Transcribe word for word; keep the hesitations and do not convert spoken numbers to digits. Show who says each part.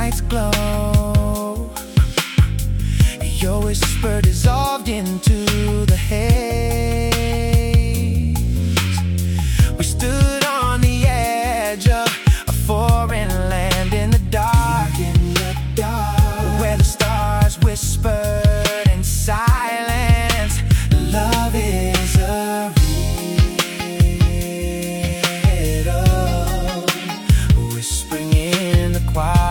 Speaker 1: night's glow. Your whisper dissolved into the haze. We stood on the edge of a foreign land in the dark, in the dark, where the stars whispered in silence. Love is a riddle, whispering in the quiet.